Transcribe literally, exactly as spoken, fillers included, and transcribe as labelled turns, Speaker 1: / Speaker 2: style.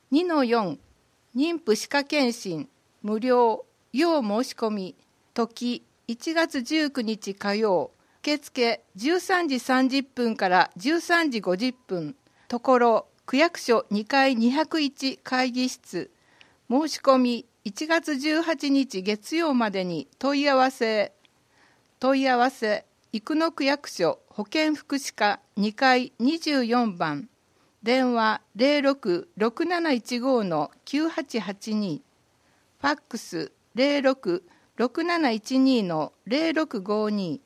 Speaker 1: にのよん 妊婦歯科検診無料要申し込み時いちがつじゅうくにち火曜受付じゅうさんじさんじゅっぷんからじゅうさんじごじゅっぷんところ区役所にかいにひゃくいち会議室申し込みいちがつじゅうはちにち月曜までに問い合わせ問い合わせ生野区役所保健福祉課にかいにじゅうよんばん電話 ゼロろく ろくなないちご きゅうはちはちに ファックス ゼロろく ろくなないちに ゼロろくごに